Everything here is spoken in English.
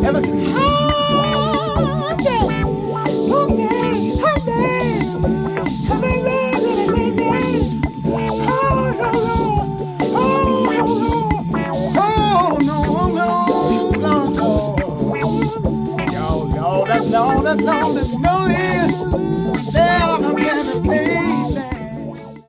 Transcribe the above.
That long, that lonely, there I'm gonna play.